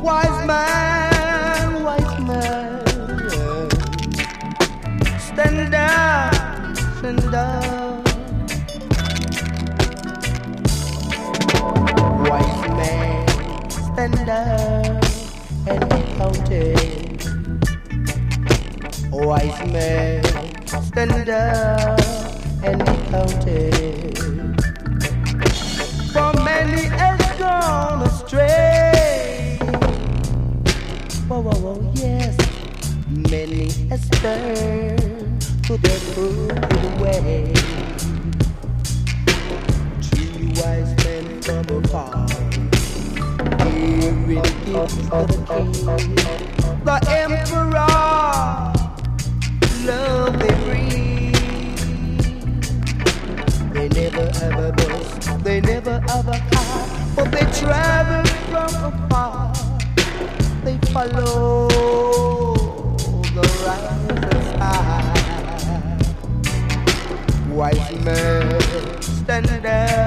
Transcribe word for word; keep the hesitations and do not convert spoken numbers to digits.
Wise man, wise man, stand up, stand up. Wise man, stand up and be counted. Wise man, stand up and be counted. For many has gone astray. Whoa, whoa, whoa, yes. Many has turned to their crooked way. Three wise men from afar, giving gifts to the king. The emperor, love they bring. They never ever boast, they never ever car, but they travel from afar. They follow the rising star. Wise men stand there